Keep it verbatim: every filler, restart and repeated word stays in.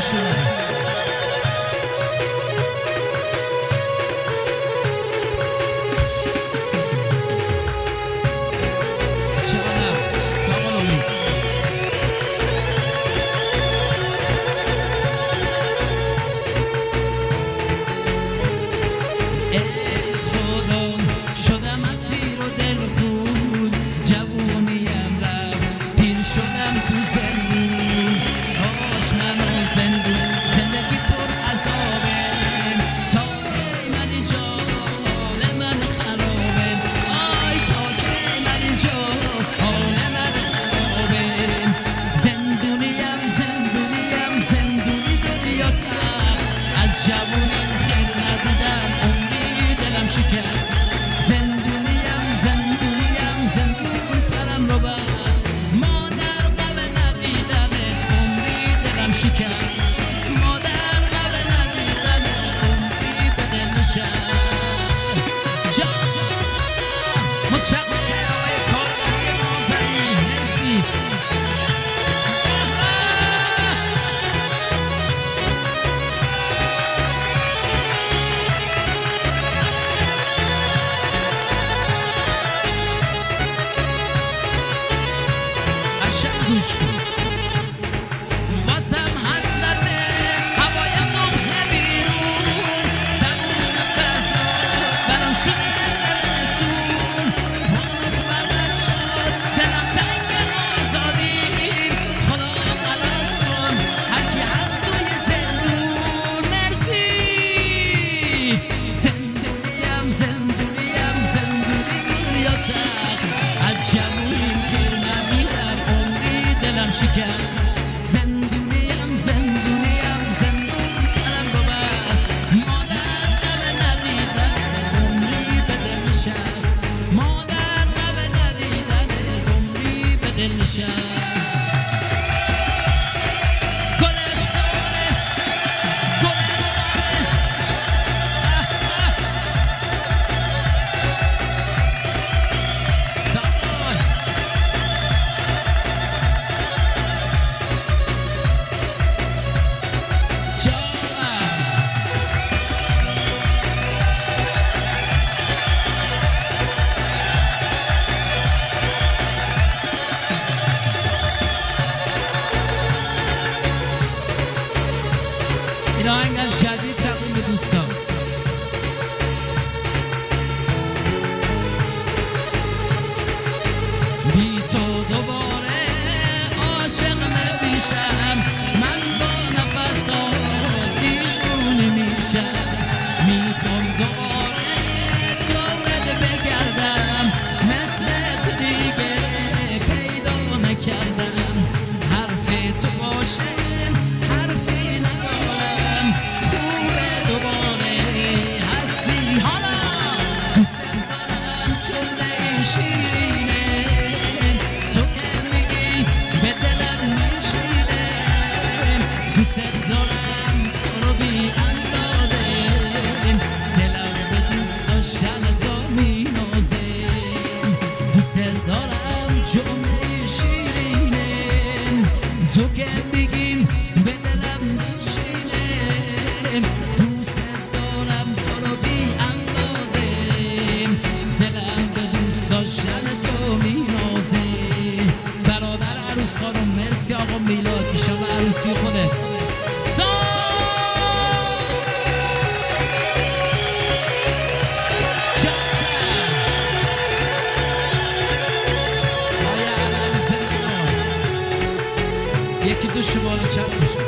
این آهنگم جدید تقدیم به دوستان. بی تو دوباره عاشق نمیشم، من با نفسات دیوونه میشم، میخوام دوباره دورت بگردم، مثل دیگه پیدا نکردم، حرف تو باشه حرفی ندارم، خوبه دوباره هستی حالا، دوست دارم جمله شیرینه، تو که میگی به دلم میشینه، دوست دارم تو رو بی اندازه، دلم به دوست داشتن تو مینازه، دوست دارم جمله شیرینه، تو که میگی به دلم میشینه، دوست دارم تو رو بی اندازه، دلم به دوست داشتن تو مینازه. برادر عروس خانم مرسی آقا میلاد، ایشالله عروسی خوده یکی دو شمال چسبش